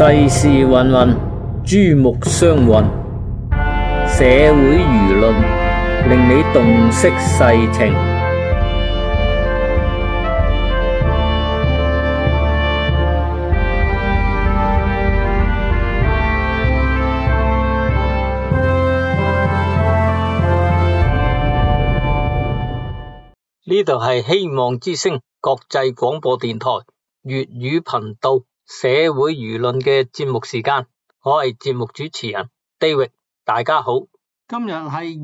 世事芸芸，珠目相混，社會輿論令你洞悉世情。呢度係希望之聲國際廣播電台粵語頻道社會輿論嘅節目時間，我係節目主持人 David， 大家好。今日係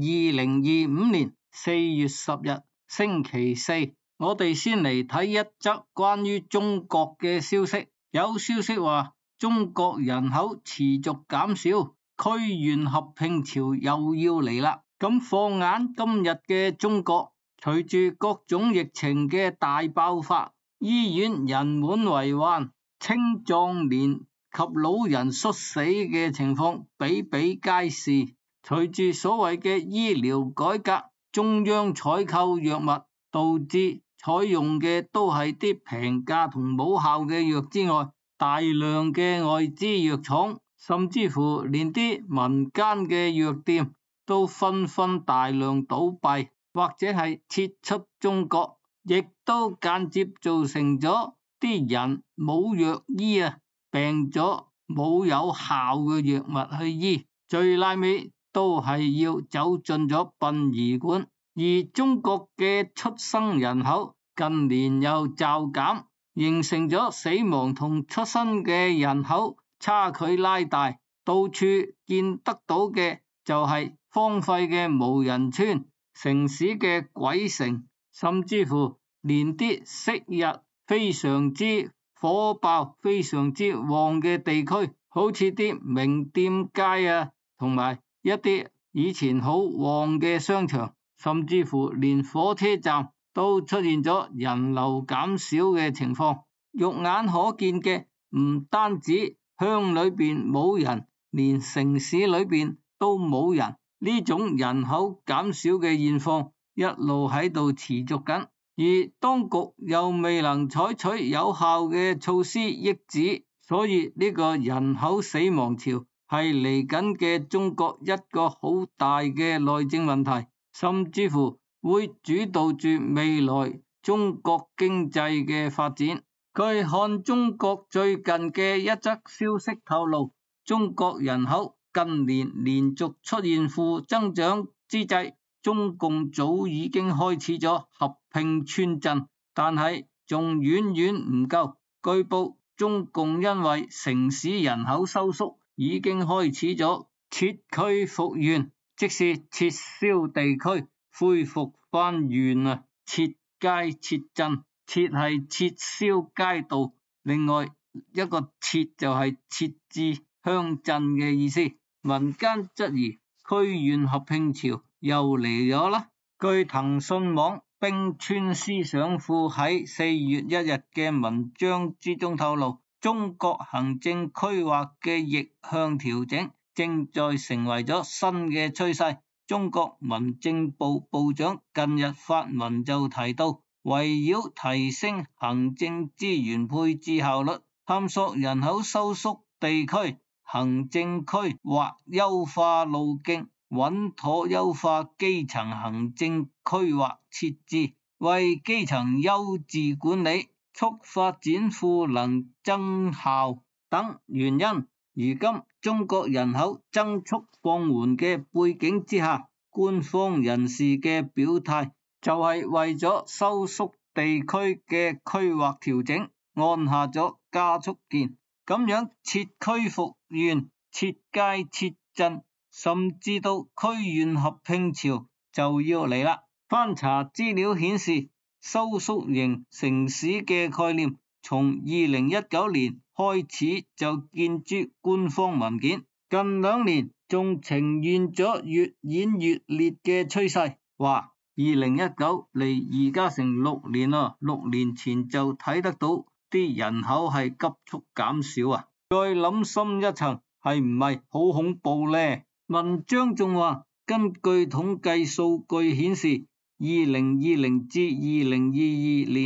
2025年4月10日星期四，我哋先嚟睇一則關於中國嘅消息。有消息話中國人口持續減少，區縣合併潮又要嚟啦。咁放眼今日嘅中國，隨住各種疫情嘅大爆發，醫院人滿為患，青壯年及老人猝死嘅情況比比皆是。隨住所謂嘅醫療改革，中央採購藥物，導致採用嘅都係啲平價同冇效嘅藥之外，大量嘅外資藥廠，甚至乎連啲民間嘅藥店都紛紛大量倒閉，或者係撤出中國，亦都間接造成咗啲人冇藥醫啊，病咗冇有效嘅藥物去醫，最拉尾都係要走進咗殯儀館。而中國嘅出生人口近年又驟減，形成咗死亡同出生嘅人口差距拉大，到處見得到嘅就係荒廢嘅無人村、城市嘅鬼城，甚至乎連啲昔日非常之火爆、非常之旺嘅地區，好似啲名店街啊，同埋一啲以前好旺嘅商場，甚至乎連火車站都出現咗人流減少嘅情況。肉眼可見嘅唔單止鄉裏邊冇人，連城市裏邊都冇人。呢種人口減少嘅現況一路喺度持續緊，而當局又未能採取有效嘅措施抑止，所以呢個人口死亡潮係嚟緊嘅中國一個好大嘅內政問題，甚至乎會主導住未來中國經濟嘅發展。據看中國最近嘅一則消息透露，中國人口近年連續出現負增長之際，中共早已經開始咗合併村鎮，但係仲遠遠唔夠。據報中共因為城市人口收縮，已經開始咗撤區復縣，即是撤銷地區，恢復翻縣啊，撤街撤鎮，撤係撤銷街道，另外一個撤就係設置鄉鎮嘅意思。民間質疑區縣合併潮又嚟咗啦。據騰訊網冰川思想庫喺4月1日嘅文章之中透露，中國行政區劃嘅逆向調整正在成為咗新嘅趨勢。中國民政部部長近日發文就提到，圍繞提升行政資源配置效率，探索人口收縮地區行政區劃優化路徑，穩妥優化基層行政區劃設置，為基層優質管理、促發展賦能增效等原因。如今中國人口增速放緩嘅背景之下，官方人士嘅表態就係為咗收縮地區嘅區劃調整按下咗加速鍵。咁樣撤區復縣、撤街撤鎮，甚至到區縣合併潮就要嚟啦。翻查資料顯示，收縮型城市嘅概念從2019年開始就見諸官方文件，近2年仲呈現咗越演越烈嘅趨勢。話2019離而家成6年啦，6年前就睇得到啲人口係急速減少啊！再諗深一層，係唔係好恐怖呢？文章仲話，根據統計數據顯示，2020至2022年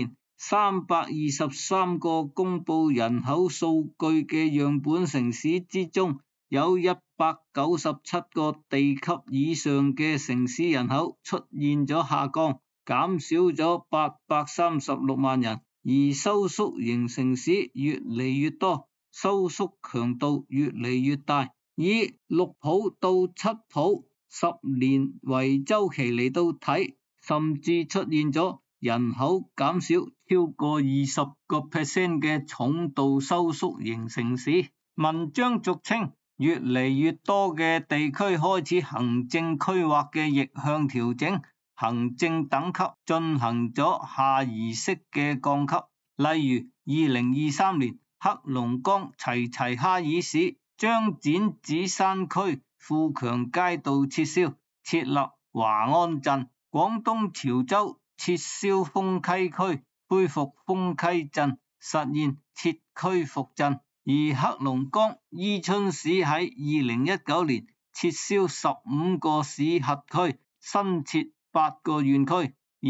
323個公布人口數據嘅樣本城市之中，有197個地級以上嘅城市人口出現咗下降，減少咗836萬人，而收縮型城市越嚟越多，收縮強度越嚟越大。以6普到7普10年為周期嚟到睇，甚至出現咗人口減少超過20% 嘅重度收縮型城市。文章俗稱，越嚟越多嘅地區開始行政區劃嘅逆向調整，行政等級進行咗下移式嘅降級。例如2023年黑龍江齊齊哈爾市將剪紙山區富強街道撤銷，設立華安鎮；廣東潮州撤銷豐溪區，恢復豐溪鎮，實現撤區復鎮。而黑龍江伊春市喺2019年撤銷15個市轄區，新設8個縣區，而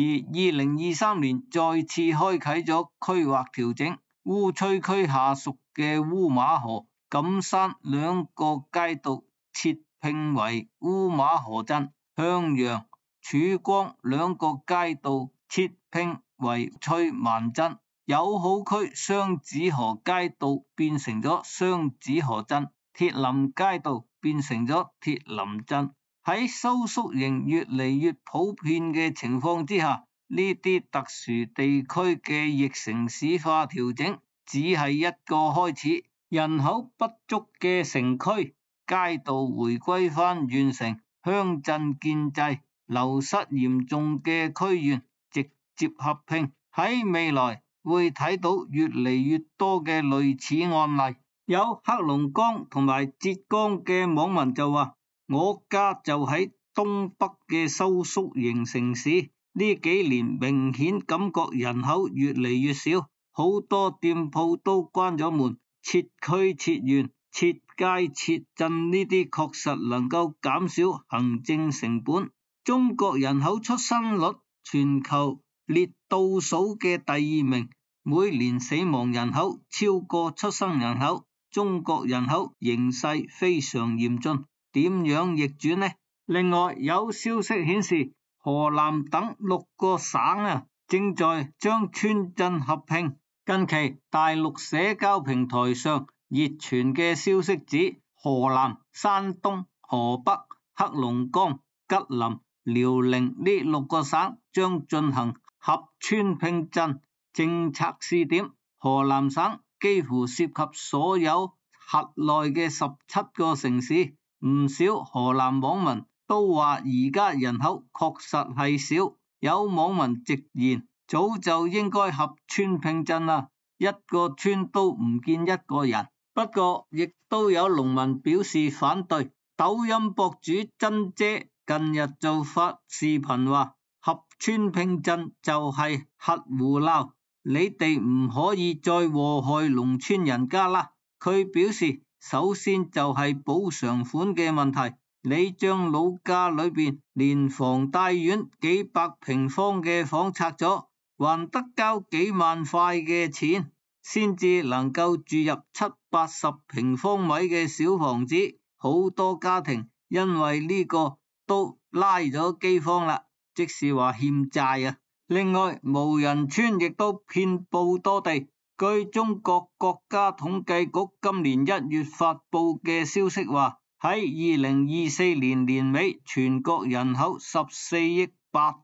2023年再次開啟咗區劃調整，烏崔區下屬嘅烏馬河、錦山兩個街道撤併為烏馬河鎮，向陽、曙光兩個街道撤併為翠灣鎮，友好區雙子河街道變成咗雙子河鎮，鐵林街道變成咗鐵林鎮。喺收縮型越嚟越普遍嘅情況之下，呢啲特殊地區嘅逆城市化調整只係一個開始。人口不足嘅城區街道回歸返縣城，鄉鎮建制，流失嚴重嘅區縣直接合併。喺未來會睇到越嚟越多嘅類似案例。有黑龍江同埋浙江嘅網民就話，我家就喺東北嘅收縮型城市，呢幾年明顯感覺人口越嚟越少，好多店鋪都關咗門，撤區撤縣、撤街撤鎮，呢啲確實能夠減少行政成本。中國人口出生率全球列倒數嘅第2名，每年死亡人口超過出生人口，中國人口形勢非常嚴峻，點樣逆轉呢？另外有消息顯示，河南等6個省正在將村鎮合併。近期大陸社交平台上熱傳嘅消息指，河南、山東、河北、黑龍江、吉林、遼寧呢6個省將進行合村併鎮政策試點。河南省幾乎涉及所有轄內嘅17個城市，唔少河南網民都話而家人口確實係少，有網民直言早就應該合村併鎮啦，一個村都唔見一個人。不過亦都有農民表示反對。抖音博主珍姐近日就發視頻話，合村併鎮就係核胡鬧，你哋唔可以再禍害農村人家啦。佢表示，首先就係補償款嘅問題，你將老家裏邊連房帶院幾百平方嘅房拆咗，還得交幾萬塊嘅錢，先至能夠住入70-80平方米嘅小房子。好多家庭因為呢個都拉咗饑荒啦，即是話欠債啊。另外無人村亦都遍佈多地。據中國國家統計局今年1月發佈嘅消息話，喺2024年年尾，全國人口14億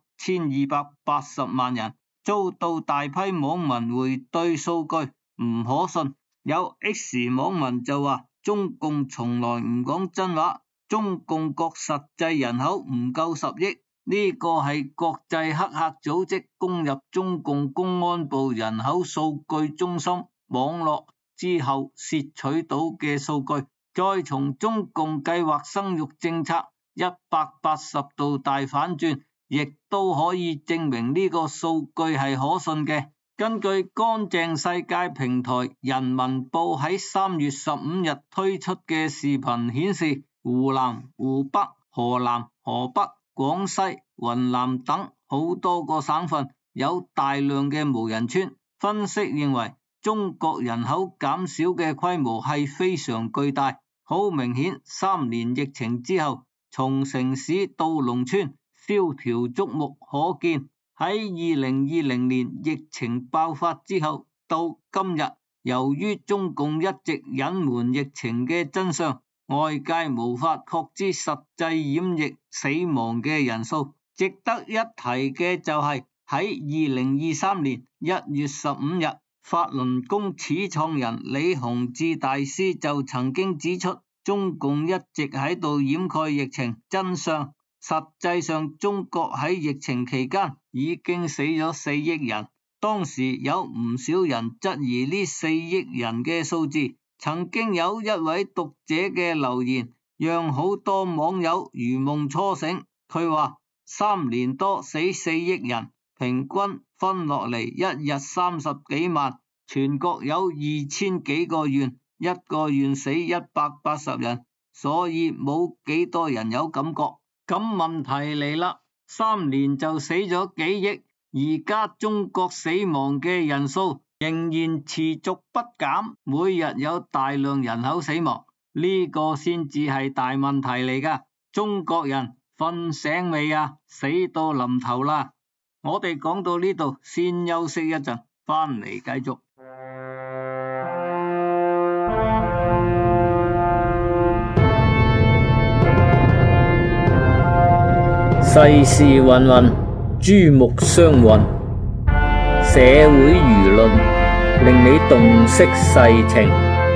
8280萬人，遭到大批網民回對數據唔可信。有 X 網民就話，中共從來唔講真話，中共國實際人口唔夠10億，呢個係國際黑客組織攻入中共公安部人口數據中心網絡之後竊取到嘅數據，再從中共計劃生育政策180度大反轉，亦都可以證明呢個數據係可信嘅。根據乾淨世界平台人民報喺3月15日推出嘅視頻顯示，湖南、湖北、河南、河北、廣西、雲南等好多個省份有大量嘅無人村。分析認為，中國人口減少嘅規模係非常巨大，好明顯3年疫情之後，從城市到農村，蕭條觸目可見。喺2020年疫情爆發之後到今日，由於中共一直隱瞞疫情嘅真相，外界無法確知實際染疫死亡嘅人數。值得一提嘅就係喺2023年1月15日，法輪功始創人李洪志大師就曾經指出，中共一直喺度掩蓋疫情真相。實際上，中國喺疫情期間已經死咗4億人。當時有唔少人質疑呢4億人嘅數字。曾經有一位讀者嘅留言，讓好多網友如夢初醒。佢話3年多死4億人，平均分落嚟1日30幾萬，全國有2000幾個縣，一個縣死180人，所以冇幾多人有感覺。咁問題嚟啦，3年就死咗幾億，而家中國死亡嘅人數仍然持續不減，每日有大量人口死亡，呢個先至係大問題嚟㗎。中國人瞓醒未啊？死到臨頭啦！我哋講到呢度，先休息一陣，翻嚟繼續。 世事芸芸，珠目相混，社會輿論令你洞悉世情。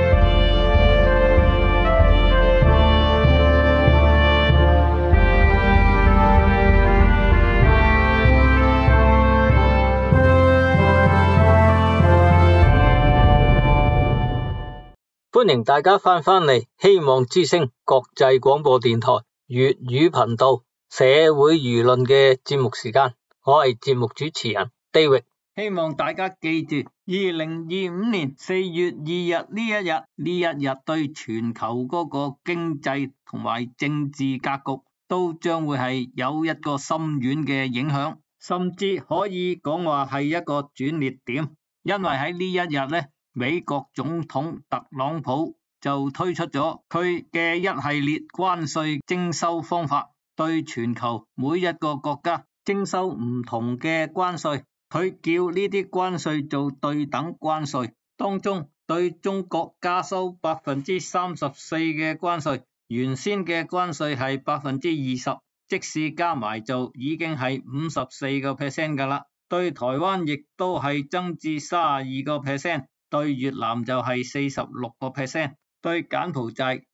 歡迎大家翻嚟希望之聲國際廣播電台粵語頻道社會輿論嘅節目時間，我係節目主持人 David。 希望大家記住2025年4月2日呢一日對全球嗰個經濟同埋政治格局都將會係有一個深遠嘅影響，甚至可以講話係一個轉捩點。因為喺呢一日呢，美國總統特朗普就推出咗佢嘅一系列關稅徵收方法，對全球每一個國家徵收唔同嘅關稅。佢叫呢啲關稅做對等關稅，當中對中國加收34%嘅關稅，原先嘅關稅係20%，即使加埋就已經係54% 噶啦。對台灣亦都係增至32%，對越南就係46%，對柬埔寨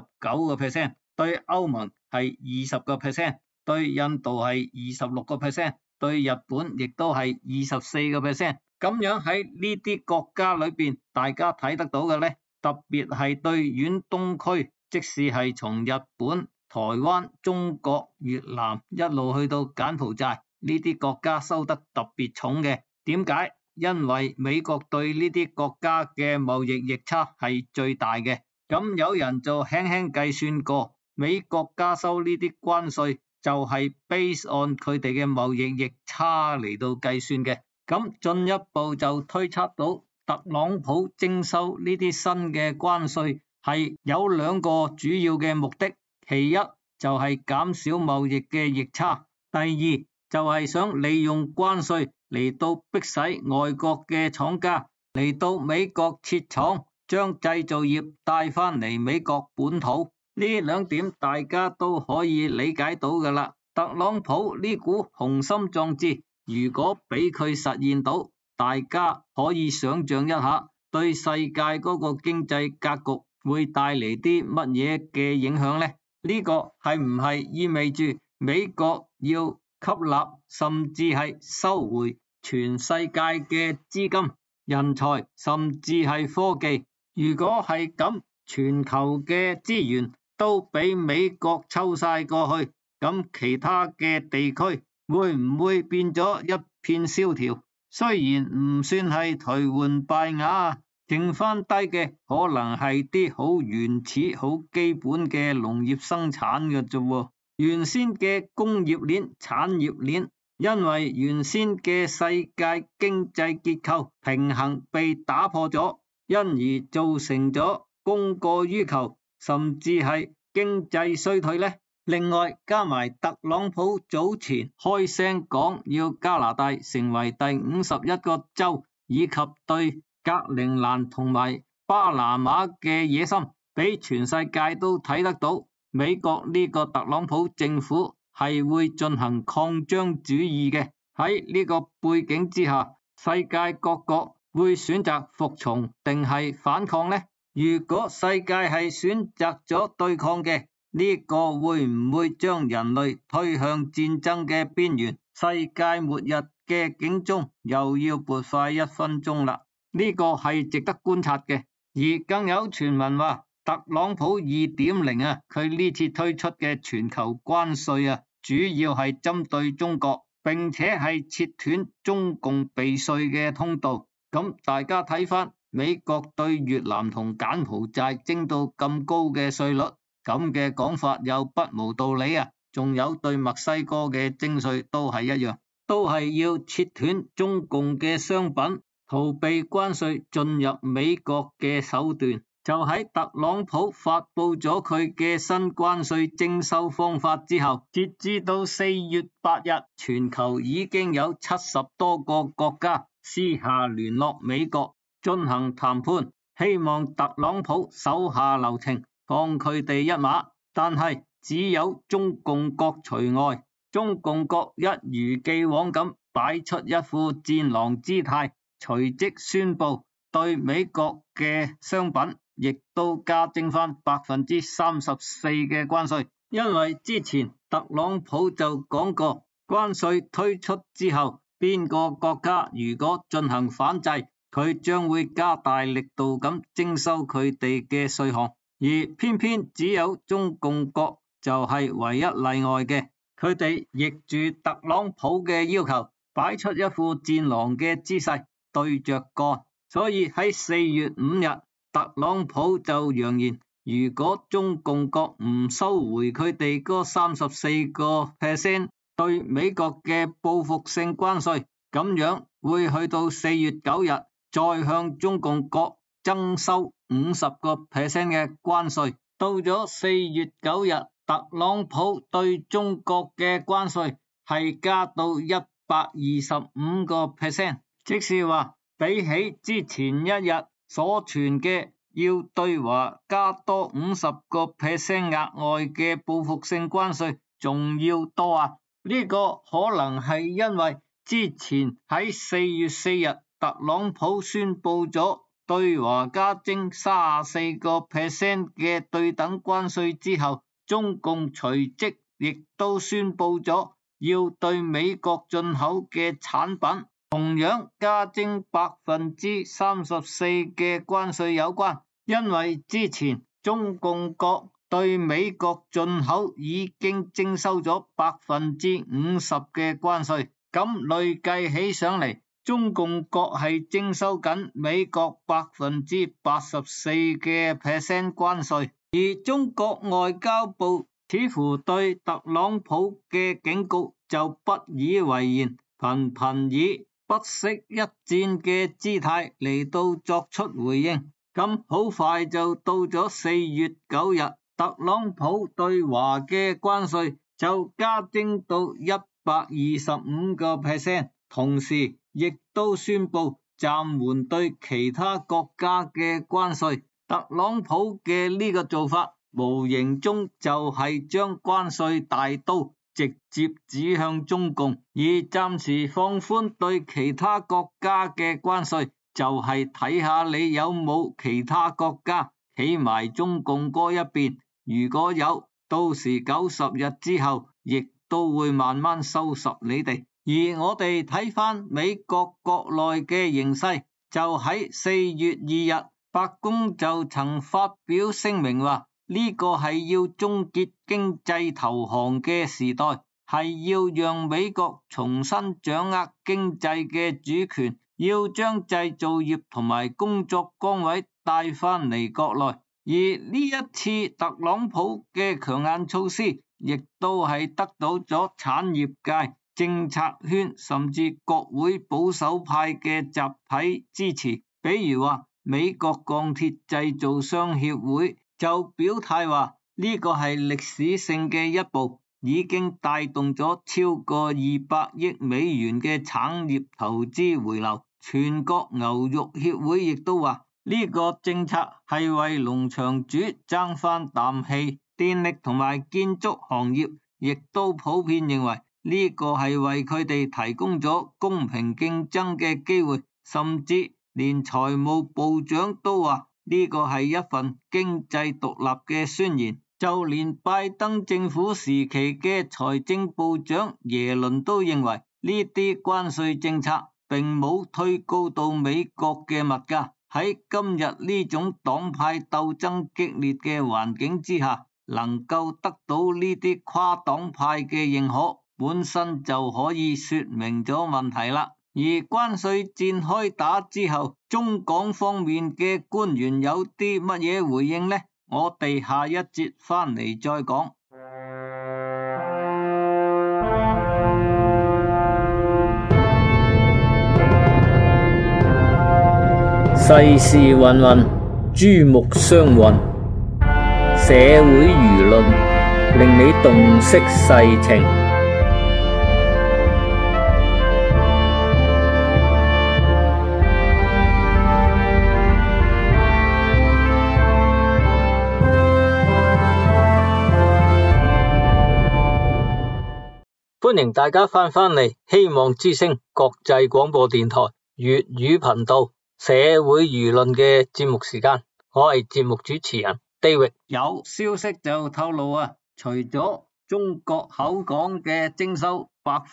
49%，對歐盟係20%，對印度係26%，對日本亦都係24%。咁樣喺呢啲國家裏邊，大家睇得到嘅呢，特別係對遠東區，即使係從日本、台灣、中國、越南一路去到柬埔寨呢啲國家收得特別重嘅。點解？因為美國對呢啲國家嘅貿易逆差係最大嘅。咁有人就輕輕計算過，美國加收呢啲關稅就係 base on 佢哋嘅貿易逆差嚟到計算嘅。咁進一步就推測到特朗普徵收呢啲新嘅關稅係有兩個主要嘅目的，其一就係減少貿易嘅逆差，第二就係想利用關稅嚟到迫使外國嘅廠家嚟到美國設廠，將製造業帶翻嚟美國本土。呢兩點大家都可以理解到噶啦。特朗普呢股雄心壯志，如果俾佢實現到，大家可以想象一下，對世界嗰個經濟格局會帶嚟啲乜嘢嘅影響呢？呢個係唔係意味住美國要吸納甚至係收回全世界嘅資金、人才甚至係科技？如果係咁，全球嘅資源都俾美國抽晒過去，咁其他嘅地區會唔會變咗一片蕭條？雖然唔算係頹垣敗瓦，剩翻低嘅可能係啲好原始、好基本嘅農業生產嘅啫。原先嘅工業鏈、產業鏈因為原先嘅世界經濟結構平衡被打破咗，因而造成咗供過於求，甚至係經濟衰退呢。另外加埋特朗普早前開聲講要加拿大成為第51個州，以及對格陵蘭同埋巴拿馬嘅野心，俾全世界都睇得到，美國呢個特朗普政府係會進行擴張主義嘅。喺呢個背景之下，世界各國會選擇服從定係反抗呢？如果世界係選擇咗對抗嘅，呢個會唔會將人類推向戰爭嘅邊緣？世界末日嘅警鐘又要撥快1分鐘啦，呢個係值得觀察嘅。而更有傳聞話，特朗普2.0啊，佢呢次推出嘅全球關稅啊，主要係針對中國，並且係切斷中共避稅嘅通道。咁大家睇翻美國對越南同柬埔寨徵到咁高嘅稅率，咁嘅講法又不無道理啊。仲有對墨西哥嘅徵稅都係一樣，都係要切斷中共嘅商品逃避關稅進入美國嘅手段。就喺特朗普發佈咗佢嘅新關稅徵收方法之後，截至到4月8日，全球已經有70多個國家私下聯絡美國進行談判，希望特朗普手下留情，放佢哋一馬。但係只有中共國除外，中共國一如既往咁擺出一副戰狼姿態，隨即宣布對美國嘅商品亦都加徵翻34%嘅關稅。因為之前特朗普就講過，關稅推出之後，邊個國家如果進行反制，佢將會加大力度咁徵收佢哋嘅稅項。而偏偏只有中共國就係唯一例外嘅，佢哋逆住特朗普嘅要求，擺出一副戰狼嘅姿勢對着幹。所以喺4月5日，特朗普就揚言，如果中共國唔收回佢哋嗰34% 對美國嘅報復性關稅，咁樣會去到4月9日再向中共國徵收50% 嘅關稅。到咗4月9日，特朗普對中國嘅關稅係加到125%，即是話比起之前一日所傳嘅要對華加多50% 額外嘅報復性關稅仲要多啊！呢個可能係因為之前喺4月4日特朗普宣布咗對華加徵34% 嘅對等關稅之後，中共隨即亦都宣布咗要對美國進口嘅產品同樣加徵34%嘅關稅有關。因為之前中共國對美國進口已經徵收咗50%嘅關稅，咁累計起上嚟，中共國係徵收緊美國84%嘅關稅。而中國外交部似乎對特朗普嘅警告就不以為然，頻頻以不惜一戰嘅姿態嚟到作出回應。咁好快就到咗4月9日，特朗普對華嘅關稅就加徵到125%，同時亦都宣布暫緩對其他國家嘅關稅。特朗普嘅呢個做法，無形中就係將關稅大刀直接指向中共，以暫時放寬對其他國家嘅關稅，就係睇下你有冇其他國家企埋中共嗰一邊。如果有，到時90日之後，亦都會慢慢收拾你哋。而我哋睇翻美國國內嘅形勢，就喺4月2日，白宮就曾發表聲明話，呢個係要終結經濟投降嘅時代，係要讓美國重新掌握經濟嘅主權，要將製造業同埋工作崗位帶翻嚟國內。而呢一次特朗普嘅強硬措施，亦都係得到咗產業界， 政策圈甚至國會保守派嘅集體支持。比如話美國鋼鐵製造商協會就表態話呢個係歷史性嘅一步，已經帶動咗超過200億美元嘅產業投資回流。全國牛肉協會亦都話呢個政策係為農場主爭返啖氣。電力同埋建築行業亦都普遍認為呢個係為佢哋提供咗公平競爭嘅機會，甚至連財務部長都話呢個係一份經濟獨立嘅宣言。就連拜登政府時期嘅財政部長耶倫都認為呢啲關稅政策並冇推高到美國嘅物價。喺今日呢種黨派鬥爭激烈嘅環境之下，能夠得到呢啲跨黨派嘅認可，本身就可以說明咗問題啦。而關稅戰開打之後，中港方面嘅官員有啲乜嘢回應呢？我哋下一節翻嚟再講。 世事芸芸，珠目相混，社會輿論令你洞悉世情。歡迎大家翻嚟希望之聲國際廣播電台粵語頻道社會輿論嘅節目時間，我係節目主持人 David。 有消息就透露啊，除咗中國口講嘅徵收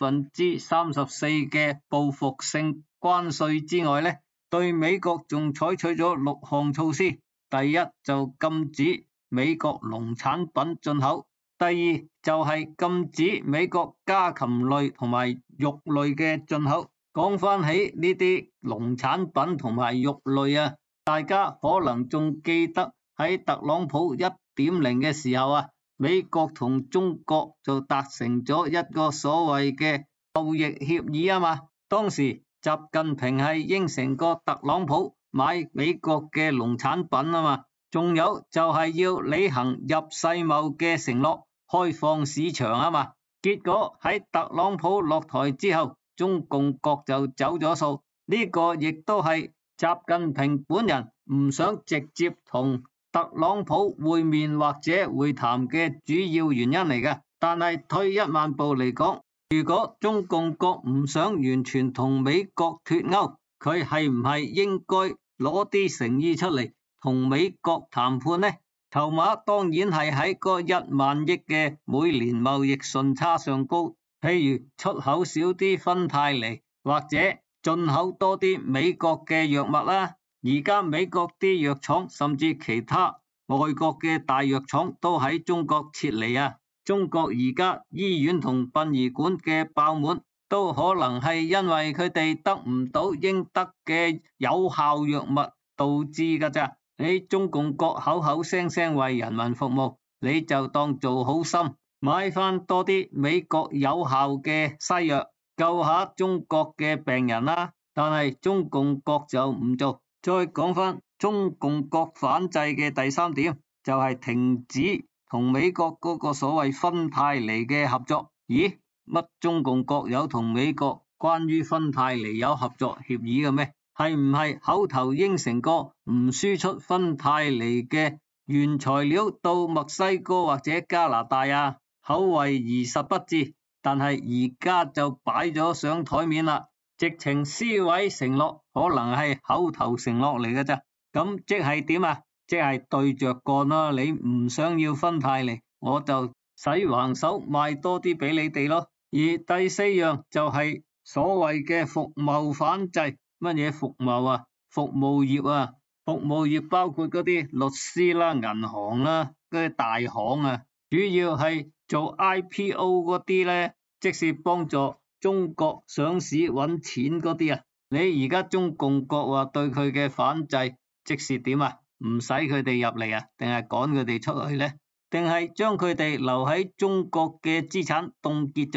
34%嘅報復性關稅之外呢，對美國仲採取咗6項措施。第一就禁止美國農產品進口，第二就係禁止美國家禽類同埋肉類嘅進口。講翻起呢啲農產品同埋肉類啊，大家可能仲記得喺特朗普1.0嘅時候啊，美國同中國就達成咗一個所謂嘅貿易協議啊嘛。當時習近平係應承過特朗普買美國嘅農產品啊嘛，仲有就係要履行入世貿嘅承諾，開放市場啊嘛。結果喺特朗普落台之後，中共國就走咗數，呢個亦都係習近平本人唔想直接同特朗普會面或者會談嘅主要原因嚟嘅。但係退一萬步嚟講，如果中共國唔想完全同美國脫鈎，佢係唔係應該攞啲誠意出嚟同美國談判呢？籌碼當然係喺個1萬億嘅每年貿易順差上高。譬如出口少啲芬太尼，或者進口多啲美國嘅藥物啦。而家美國啲藥廠甚至其他外國嘅大藥廠都喺中國撤離啊。中國而家醫院同殯儀館嘅爆滿，都可能係因為佢哋得唔到應得嘅有效藥物導致噶咋。你中共國口口聲聲為人民服務，你就當做好心，買翻多啲美國有效嘅西藥，救下中國嘅病人啦。但係中共國就唔做。再講翻中共國反制嘅第3點，就係停止同美國嗰個所謂芬太尼嘅合作。咦？乜中共國有同美國關於芬太尼有合作協議嘅咩？係唔係口頭應承過唔輸出芬太尼嘅原材料到墨西哥或者加拿大啊？口惠而實不至，但係而家就擺咗上台面啦，直情撕毀承諾，可能係口頭承諾嚟嘅咋。咁即係點啊？即係對着幹啦。你唔想要芬太尼，我就使橫手賣多啲俾你哋咯。而第4樣就係所謂嘅服貿反制。乜嘢服貿啊？服務業啊，服務業包括嗰啲律師啦、銀行啦、嗰啲大行啊，主要係做 IPO 嗰啲呢，即是幫助中國上市揾錢嗰啲啊。你而家中共國話對佢嘅反制，即是點啊？唔使佢哋入嚟啊？定係趕佢哋出去呢？定係將佢哋留喺中國嘅資產凍結咗啊？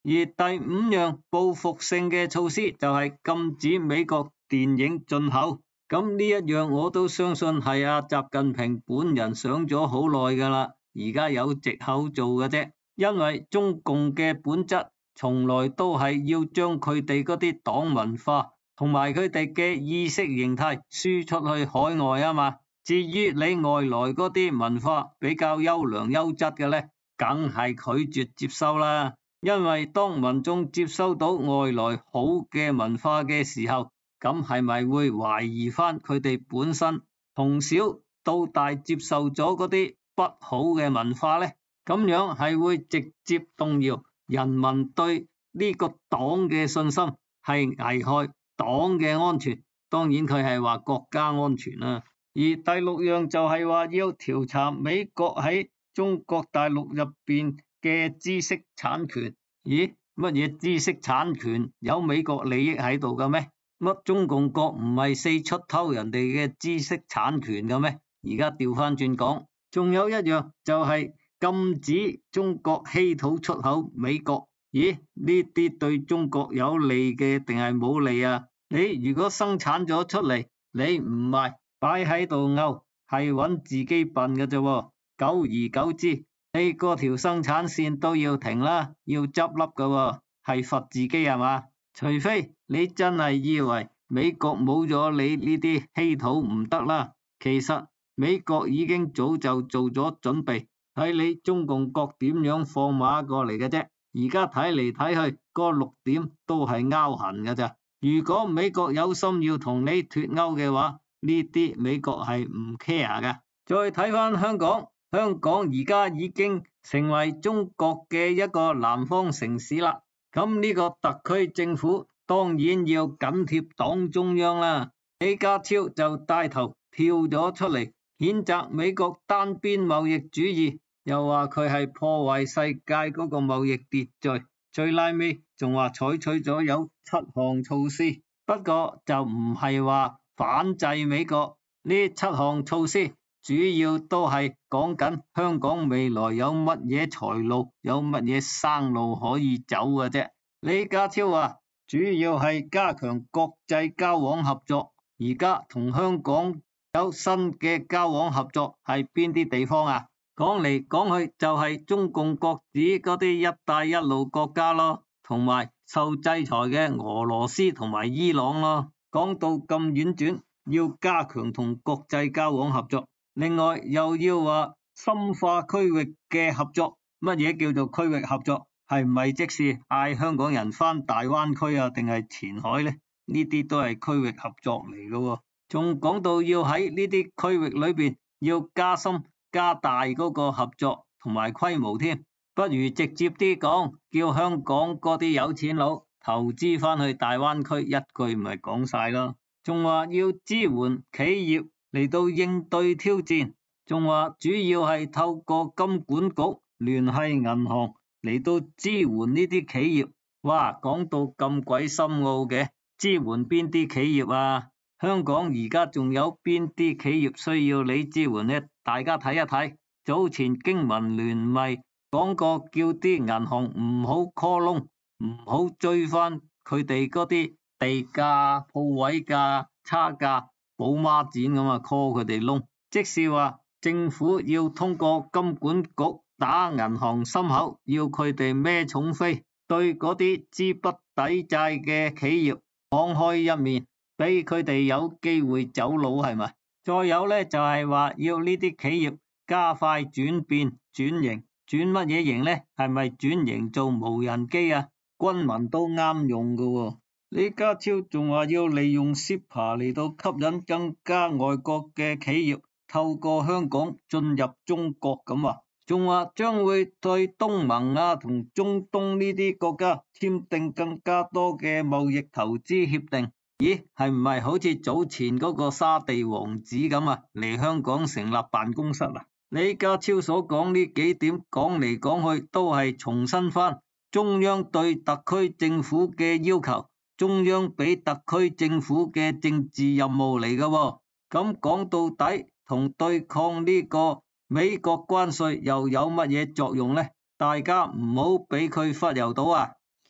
而第五樣報復性嘅措施就係禁止美國電影進口。咁呢一樣我都相信係阿習近平本人想咗好耐㗎啦，而家有藉口做嘅啫。因為中共嘅本質從來都係要將佢哋嗰啲黨文化同埋佢哋嘅意識形態輸出去海外啊嘛。至於你外來嗰啲文化比較優良優質嘅呢，梗係拒絕接收啦。因為當民眾接收到外來好嘅文化嘅時候，咁係咪會懷疑翻佢哋本身從小到大接受咗嗰啲不好嘅文化呢？咁樣係會直接動搖人民對呢個黨嘅信心，係危害黨嘅安全。當然佢係話國家安全啦。而第六樣就係話要調查美國喺中國大陸入邊嘅知識產權。咦，乜嘢知識產權有美國利益喺度嘅咩？乜中共國唔係四出偷人哋嘅知識產權嘅咩？而家調翻轉講，仲有一樣就係禁止中國稀土出口美國。咦，呢啲對中國有利嘅定係冇利啊？你如果生產咗出嚟，你唔賣，擺喺度漚，係揾自己笨嘅啫。久而久之，你嗰條生產線都要停啦，要執笠㗎，係罰自己係嘛？除非你真係以為美國冇咗你呢啲稀土唔得啦，其實美國已經早就做咗準備，睇你中共國點樣放馬過嚟嘅啫。而家睇嚟睇去，嗰6點都係拗痕㗎咋。如果美國有心要同你脫鈎嘅話，呢啲美國係唔 care 㗎。再睇翻香港，香港而家已經成為中國嘅一個南方城市啦。咁呢個特區政府當然要緊貼黨中央啦。李家超就帶頭跳咗出嚟，譴責美國單邊貿易主義，又話佢係破壞世界嗰個貿易秩序。最拉尾仲話採取咗有7項措施，不過就唔係話反制美國。呢7項措施主要都係講緊香港未來有乜嘢財路，有乜嘢生路可以走嘅啫。李家超話主要係加強國際交往合作。而家同香港有新嘅交往合作係邊啲地方啊？講嚟講去就係中共國指嗰啲一帶一路國家咯，同埋受制裁嘅俄羅斯同埋伊朗咯。講到咁婉轉，要加強同國際交往合作，另外又要話深化區域嘅合作。乜嘢叫做區域合作？係唔係即是嗌香港人返大灣區啊，定係前海呢？呢啲都係區域合作嚟嘅。仲講到要喺呢啲區域裏邊要加深加大嗰個合作同埋規模添，不如直接啲講，叫香港嗰啲有錢佬投資翻去大灣區，一句唔係講晒咯。仲話要支援企業嚟到應對挑戰，仲話主要係透過金管局聯繫銀行嚟到支援呢啲企業。哇，講到咁鬼深奧嘅，支援邊啲企業啊？香港而家仲有邊啲企業需要你支援呢？大家睇一睇，早前經民聯咪講過，叫啲銀行唔好 call loan，唔好追翻佢哋嗰啲地價、鋪位價、差價、寶孖展咁啊 call 佢哋 loan，即是話政府要通過金管局打銀行心口，要佢哋孭重飛，對嗰啲資不抵債嘅企業網開一面，俾佢哋有機會走佬係咪？再有呢，就係話要呢啲企業加快轉變轉型，轉乜嘢型呢？係咪轉型做無人機啊？軍民都啱用㗎喎。李家超仲話要利用 CEPA 嚟到吸引更加外國嘅企業透過香港進入中國咁話，仲話將會對東盟啊同中東呢啲國家簽訂更加多嘅貿易投資協定。咦，係唔係好似早前嗰個沙地王子咁啊？嚟香港成立辦公室啊？李家超所講呢幾點講嚟講去都係重申翻中央對特區政府嘅要求，中央俾特區政府嘅政治任務嚟㗎。咁講到底同對抗呢個美國關稅又有乜嘢作用呢？大家唔好俾佢忽悠到啊！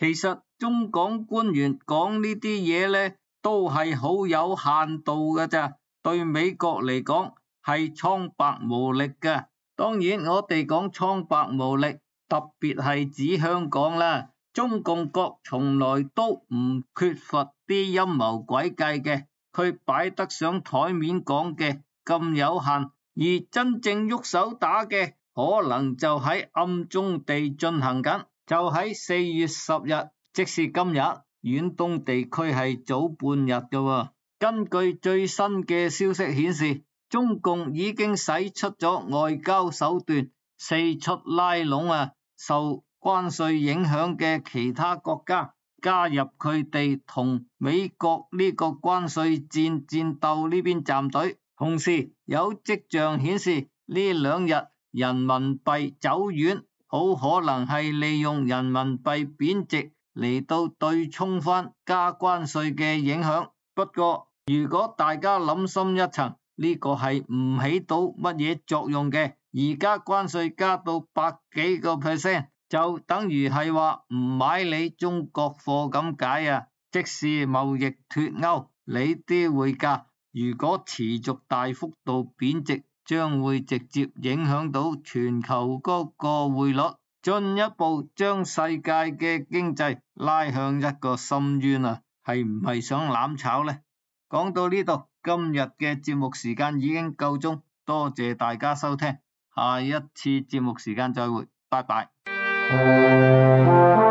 其實中港官員講呢啲嘢呢，都係好有限度㗎咋，對美國嚟講係蒼白無力㗎。當然我哋講蒼白無力，特別係指香港啦。中共國從來都唔缺乏啲陰謀詭計嘅，佢擺得上台面講嘅咁有限，而真正喐手打嘅可能就喺暗中地進行緊。就喺4月10日，即是今日，遠東地區係早半日㗎。根據最新嘅消息顯示，中共已經使出咗外交手段，四出拉攏受關稅影響嘅其他國家加入佢哋同美國呢個關稅戰鬥呢邊站隊。同時有跡象顯示呢兩日人民幣走軟，好可能係利用人民幣貶值嚟到對沖翻加關稅嘅影響。不過如果大家諗深一層，呢個係唔起到乜嘢作用嘅。而家關稅加到100幾個%，就等於係話唔買你中國貨咁解啊！即是貿易脫鈎，你啲匯價如果持續大幅度貶值，將會直接影響到全球嗰個匯率，進一步將世界嘅經濟拉向一個深淵啊！係唔係想攬炒呢？講到呢度，今日嘅節目時間已經夠鐘，多謝大家收聽，下一次節目時間再會，拜拜。